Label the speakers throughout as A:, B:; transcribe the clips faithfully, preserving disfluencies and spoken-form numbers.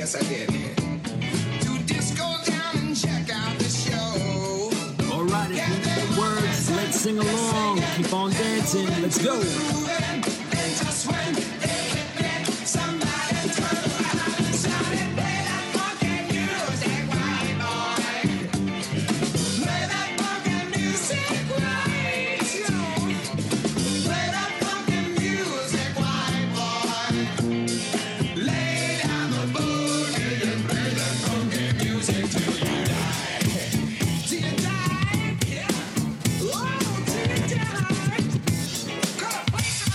A: Yes, I did. Do disco down and check out the show.
B: All right, if you know the words, let's sing along. Keep on dancing. Let's go.
A: And just when it hit me, somebody turn around and shouted, play that funky music, white boy. Play that funky music, right? Play that funky music, white boy. Lay down the boogie and play that funky music till you die. Till you die, yeah. Oh, till you die. Come on, play some.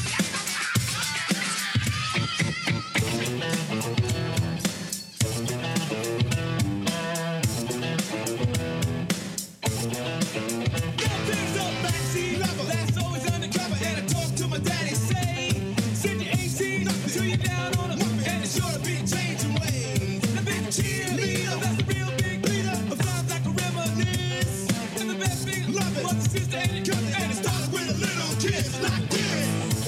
C: Things up, backseat lover, that's always undercover. And I talk to my daddy, say, said you ain't seen nothing till you're down on a muppet. And it's sure to be changing ways. The big cheerleader, that's the real big leader. Of sounds like a reminisce. And the best thing, love it, was the sister and the cousin. And it started with a little kiss like this.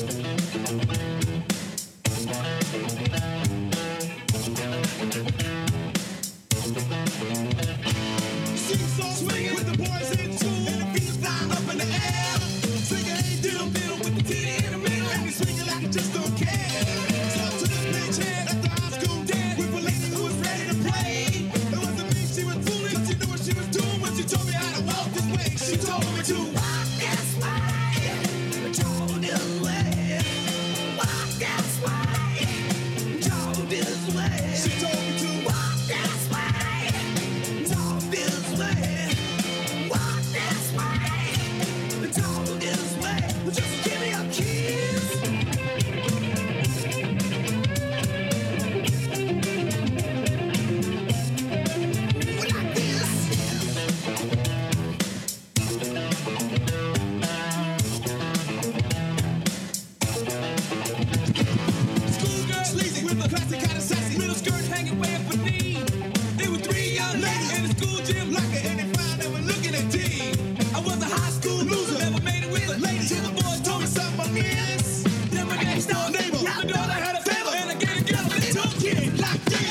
C: Seesaw swinging with the boys in school, and the feet flying up in the air. Swinging a diddle diddle with the titty in the middle, and we swinging like I just don't care. So to this bitch head at the high school dance with a lady who was ready to play. It wasn't me she was fooling, but she knew what she was doing when she told me how to walk this way. She told me to walk this way, talk this way, walk this way, talk this way. She told me to walk this way, talk this way, walk this way, talk this way. Just give me a kiss. Like this. Schoolgirl sleazy with a classic kind of sassy little skirt hanging way up her knee. There were three young ladies in the school gym like her, and they found they were looking at T. I was a high school loser, never made it with a lady till the boys told me something about this. Then my next door neighbor, with the daughter had a favor, and I gave a girl a little kid like this.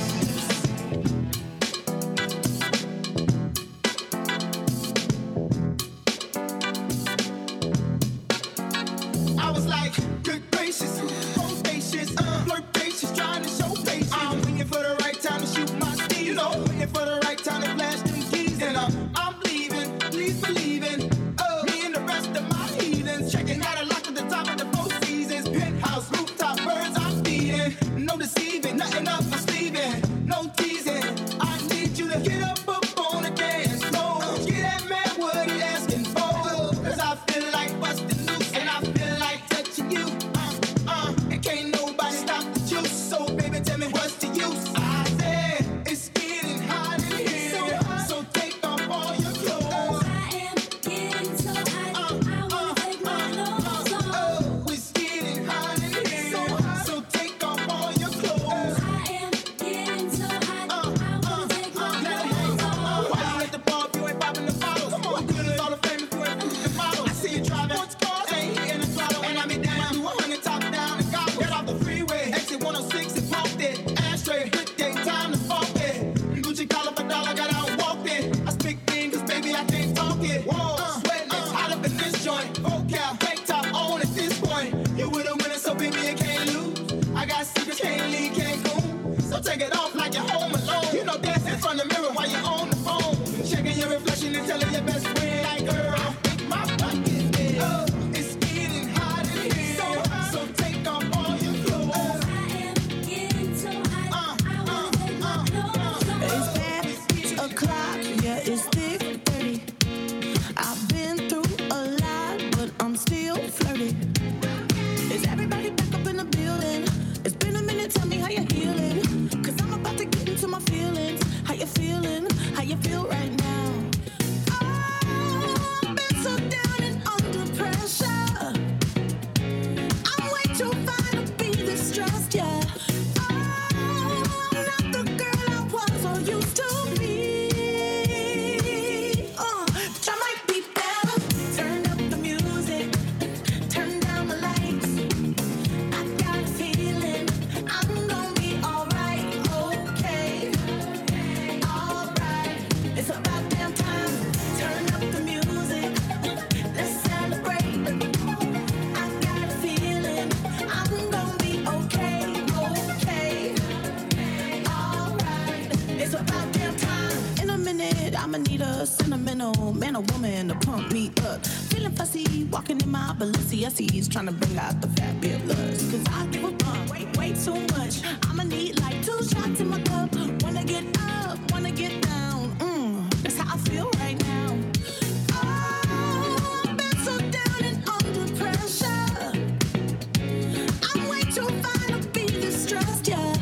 C: I was like, good gracious, bodacious, uh, flirtatious, trying to show patience. I'm waiting for the right time to shoot my steam, you know, waiting for the right time to flash them keys. And uh, I'm leaving, please believe in uh, me and the rest of my heathens. Checking out a lock at the top of the Four Seasons, penthouse, rooftop, birds I'm feeding. No deceiving, nothing up my sleeving, no teasing. I need you to get up up on the dance floor. Get that man what he asking for. Cause I feel like busting loose and I feel like touching you. Uh, uh, and can't nobody stop the juice. So baby, tell me what's the use? I said it's getting hot in here, so take off all your clothes.
D: I am getting so hot,
C: Uh,
D: I wanna
C: uh,
D: take my
C: uh,
D: clothes
C: uh,
D: off.
C: oh, it's getting hot in here, so take off all your clothes.
D: I am getting so hot,
C: Uh,
D: I
C: uh,
D: wanna take my
C: uh, let it hang.
D: clothes off.
C: Why you at the bar if you ain't popping the bottles? Come on, what good is all the fame if you ain't moving the bottles? I see you driving sports cars, ain't hitting the throttle, and I be down to a hundred top down and gobble. Get off the freeway, exit one oh six and parked it. Ashtray, hit day, time to fuck it. Gucci collar for dollar, got out and walked it. I speak things, cause baby I can't talk it. Whoa, sweating, it's hot up in this joint. Vocal, tank top on at this point. You with a winner, so baby you can't lose. I got secrets, can't leave, can't go. So take it off like you're home alone. You know, dance in front of the mirror while you're on the phone. Checking your reflection and telling your best friend, like, girl, I think my pocket is. Oh, it's getting hot in here. So, so take off all your clothes.
D: I am getting so hot, I wanna take my clothes off.
E: It's past o'clock, yeah, it's thick thirty. I've been through a lot, but I'm know, man or woman to pump me up. Feeling fussy, walking in my Balenciennes, trying to bring out the fat bit lust. Cause I give a fuck, way, way too much. I'ma need like two shots in my cup. Wanna get up, wanna get down. Mm, that's how I feel right now. Oh, I've been so down and under pressure. I'm way too fine to be distressed, yeah.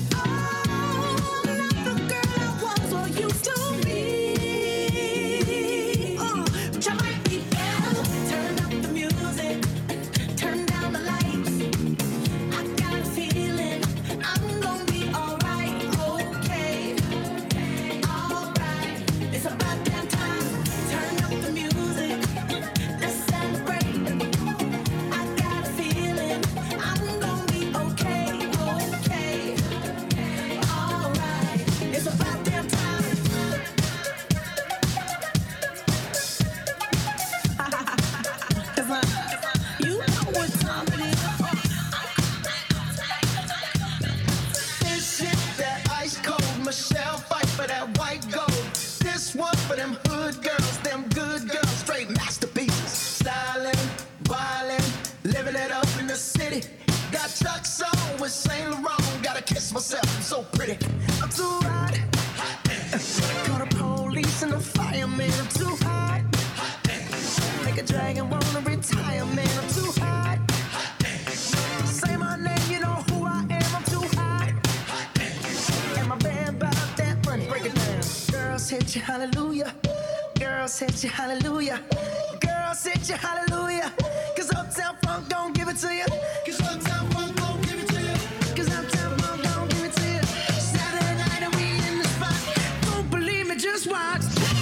C: Myself, I'm so pretty. I'm too hot. hot Call the police and the fireman. I'm too hot. hot Make a dragon wanna retire, man. I'm too hot. hot Say my name, you know who I am. I'm too hot. hot And my band about that money. Break it down. Girls hit you, hallelujah. Girls hit you, hallelujah. Girls hit you, hallelujah. Cause Uptown Funk gon' give it to you. Cause Uptown Funk gon' give it to you. Cause Uptown Funk gon' give it to you. Saturday night and we in the spot. Don't believe me, just watch.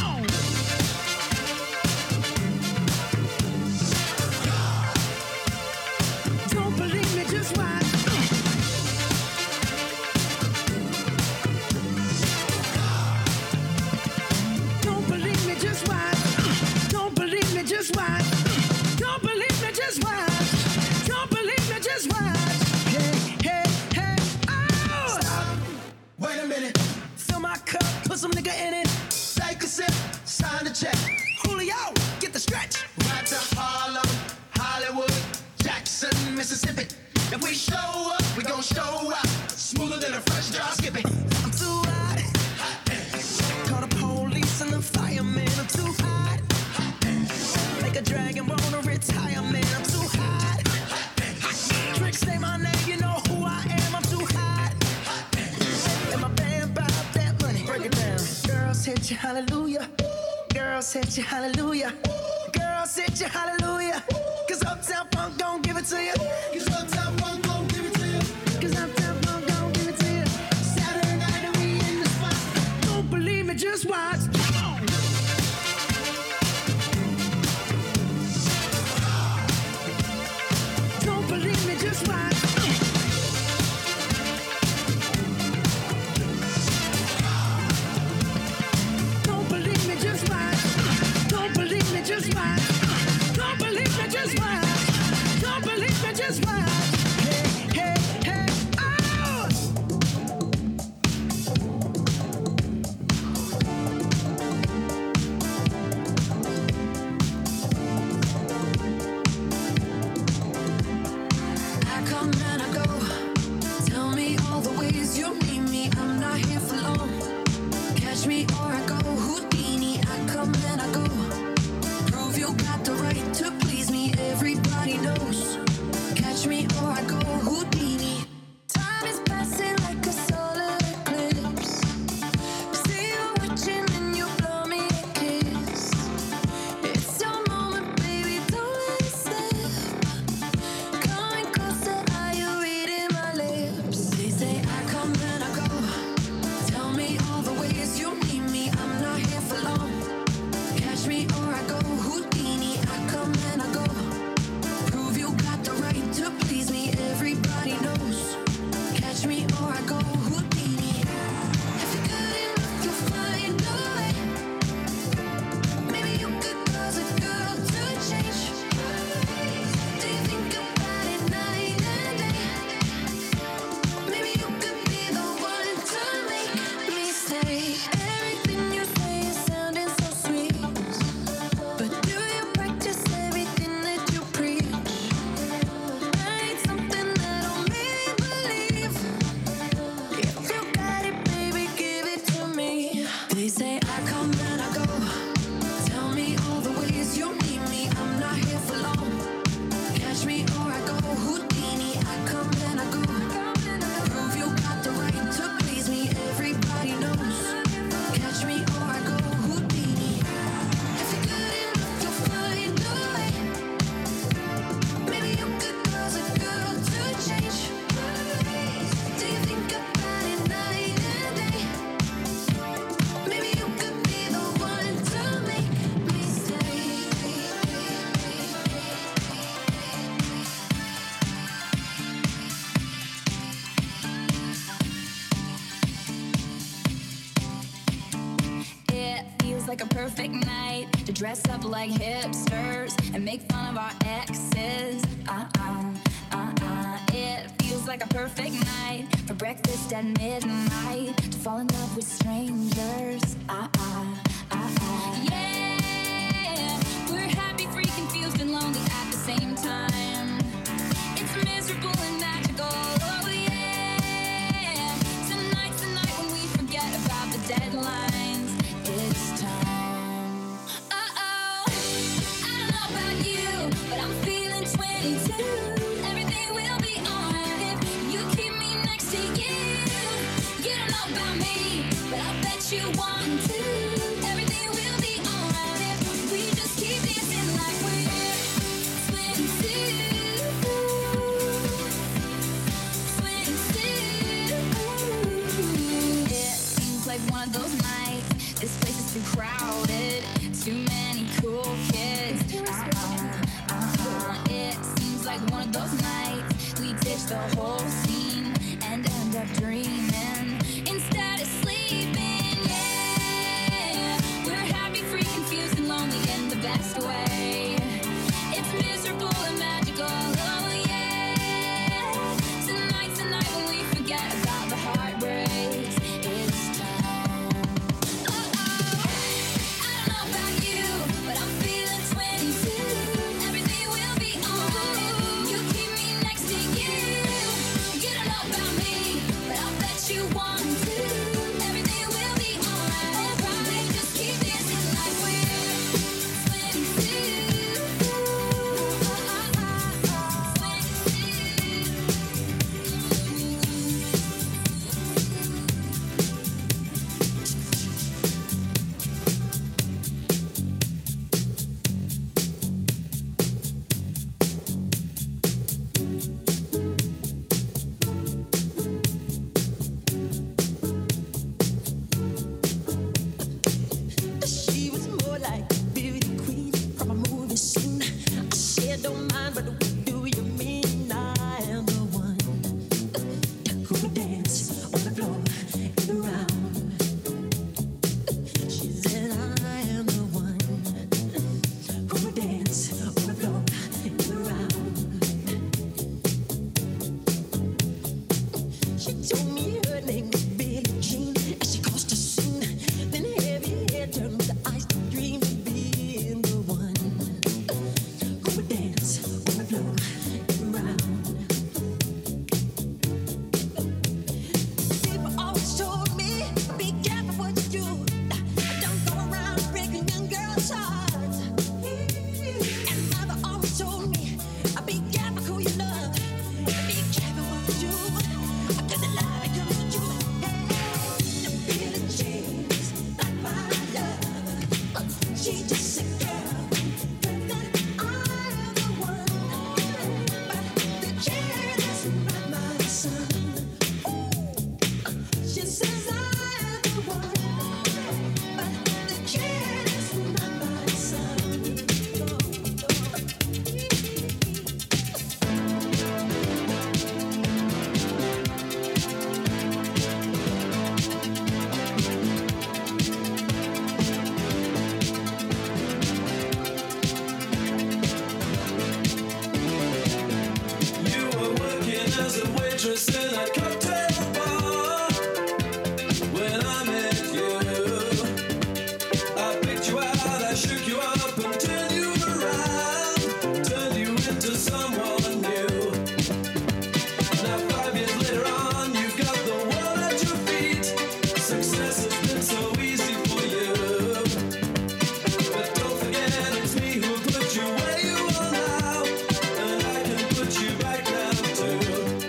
C: Don't believe me, just watch. Don't believe me, just watch. Don't believe me, just watch. Don't believe me, just watch. Don't believe me, just watch. Hey, hey, hey, oh! Stop. Wait a minute. Fill my cup, put some nigga in it. Take a sip, sign the check. Julio, get the stretch. Right to Harlem, Hollywood, Jackson, Mississippi. If we show up, we gon' show out. Smoother than a fresh drop skipping. I'm too hot. hot Call the police and the fireman. I'm too hot. hot Make a dragon wanna retire, man. I'm too hot. hot Tricks say my name, you know who I am. I'm too hot. hot And my band bout that money. Break it down. Girls hit you, hallelujah. Girls hit you, hallelujah. Girls hit you, hallelujah. Cause Uptown Funk gon' give it to you. Cause Uptown Funk gon' give it to you. Cause Uptown Funk gon' give it to you. Saturday night and we in the spot. Don't believe me, just watch. Don't believe me, just watch. Don't believe me, just watch. Don't believe me, just watch. Don't believe me, just watch. Don't believe me, just watch. Hey, hey, hey, oh!
D: I come
F: dress up like hipsters and make fun of our exes. Uh-uh, uh-uh. It feels like a perfect night for breakfast at midnight to fall in love with strangers. Uh-uh, uh-uh. Yeah, we're happy, free, confused, and lonely at the same time. It's miserable and magical. Oh yeah. Tonight's the night when we forget about the deadlines. It's time. Uh-oh. I don't know about you, but I'm feeling twenty-two. Everything will be alright if you keep me next to you. You don't know about me, but I bet you want to. Everything will be alright if we just keep dancing like we're twenty-two. twenty-two. It seems like one of those nights. This place is too crowded. Too many cool kids. Uh-uh, uh-uh. It seems like one of those nights. We ditch the whole scene and end up dreaming instead of sleeping. Yeah, we're happy, free, confused, and lonely in the best way. It's miserable and magical. Oh yeah. Tonight's the night when we forget about the heartbreaks. It's time. Uh-oh. I don't know about you, but I'm feeling twenty-two. Everything will be alright if you keep me next to you. You don't know about me, but I bet you want to. Everything will be alright if we just keep dancing like we're twenty-two.
E: She was more like a beauty queen from a movie scene. I said, don't mind, but what do you mean? I am the one who would dance on the floor and around. She said, I am the one who would dance on the floor and around. She told me her name was Billie Jean as she caused a scene. Then heavy hair turned with the eyes to dream of being the one who would dance on the floor and around. People always told me, be careful what you do. Don't go around breaking young girls' hearts. And mother always told me, be careful who you love. Be careful what you do. Cause the love it comes with you. Billie Jean's not my love. She just a girl. But I am the one. But the kid is not my son. She says I am the one. But the kid is not my son.
A: You were working as a waitress in a cocktail bar. When I met you, I picked you out, I shook you up and turned you around, turned you into someone new. Now five years later on, you've got the world at your feet. Success has been so easy for you. But don't forget, it's me who put you where you are now, and I can put you back now too.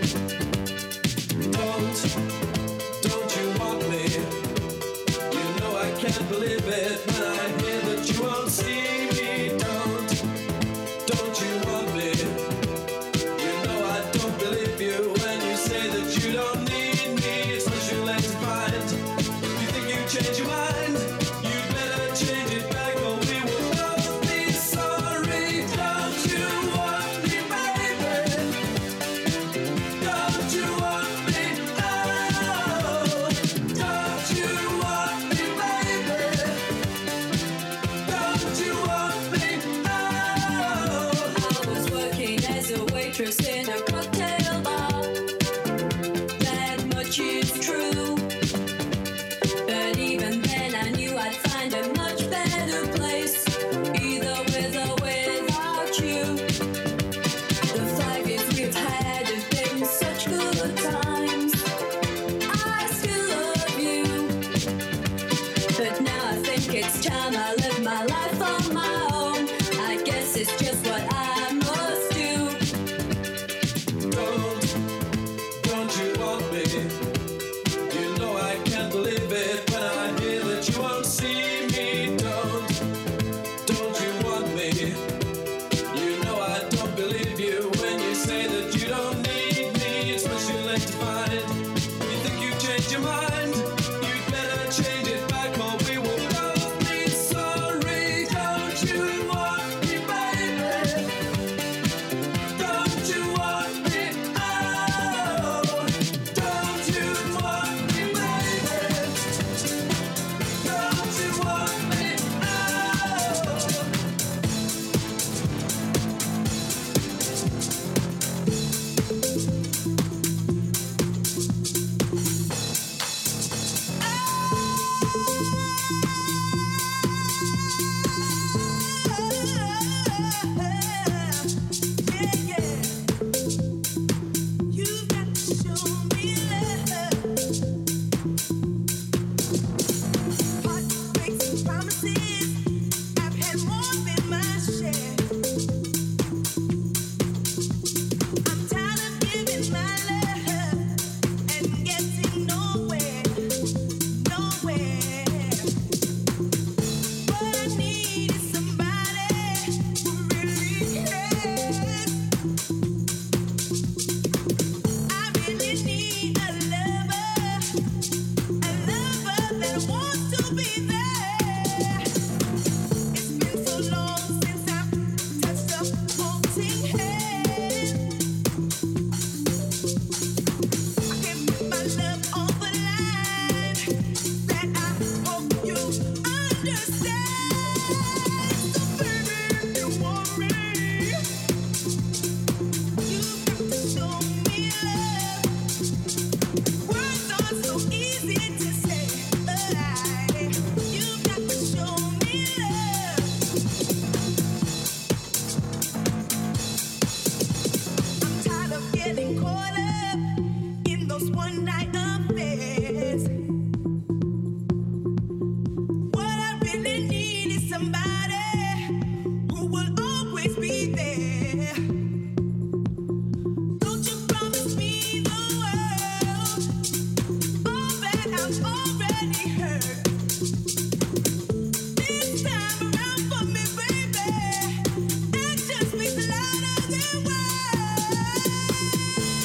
A: Don't, don't you want me? You know I can't believe it when I hear that you won't see me. Don't, don't you want me? You know I don't believe you when you say that you don't need me. It's not too late to find. You think you change your mind? You better change it back or we will both be sorry. Don't you want me, baby? Don't you want me? Oh, don't you want me, baby? Don't you want
D: waitress in a cocktail bar. That much is true. But even then I knew I'd find a much better place, either with or without you. The five years we've had have been such good times. I still love you. But now I think it's time I live my life on my own. I guess it's just what I must do.
A: Don't, don't you want me? You know I can't believe it when I hear that you won't see me. Don't, don't you want me? You know I don't believe you when you say that you don't need me. It's much too late to find. You think you've changed your mind? You'd better change it back or we will both be sorry. Don't you want me, baby? Don't you want me? Oh, don't you want me, baby? Don't you want me?
E: You've got to show me love. Heartbreaks and promises, I've had more than my share. I'm tired of giving my love and getting nowhere, nowhere. What I need is somebody who really cares. I really need a lover, a lover that wants to be there. It's been so long since I've touched a floating hand. I can't put my love on the line. That I hope you understand. So baby, if you want me, you've got to show me love. Words are so easy to say, but I, you've got to show me love. I'm tired of getting caught up in those one night affairs. What I really need is somebody who will always be there. Don't you promise me the world, all that I've already heard. This time around for me, baby, action speaks louder than words.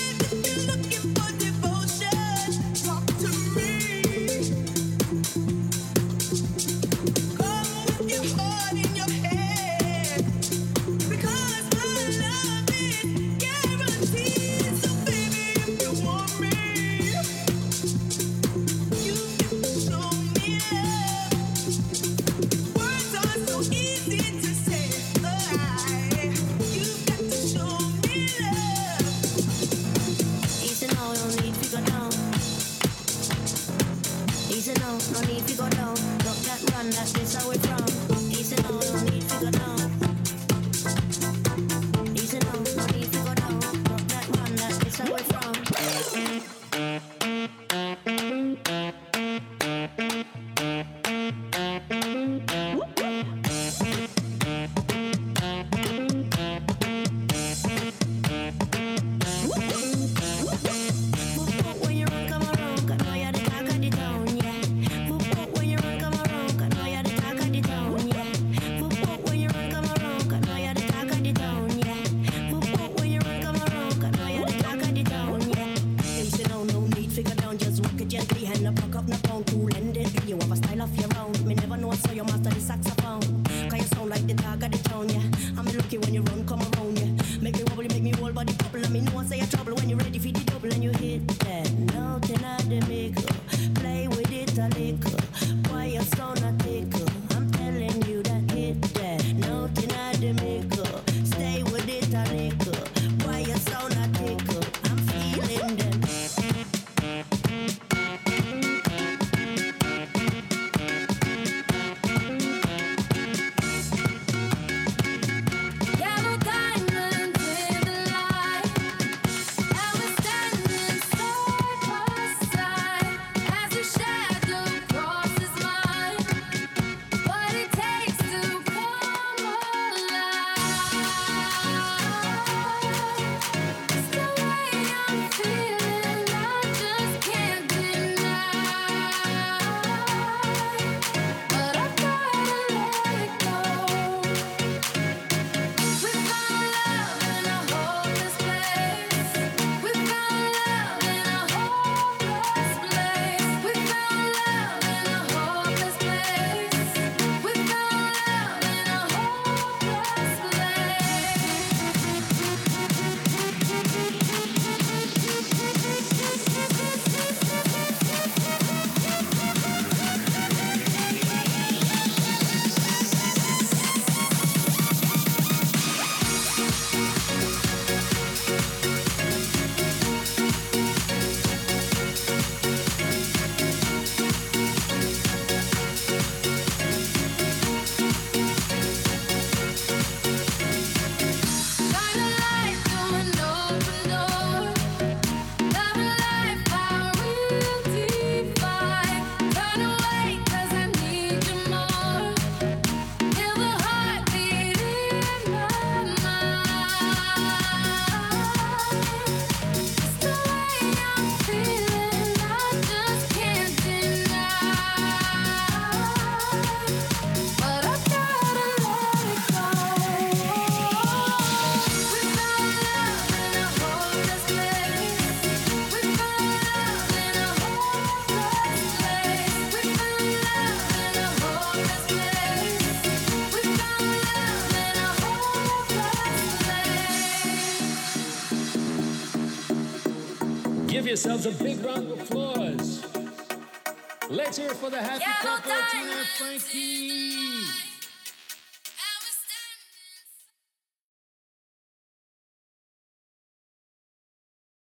B: yourselves a big round of applause. Let's hear it for the happy
F: Yeah,
B: couple,
F: well done.
B: Tina and Frankie.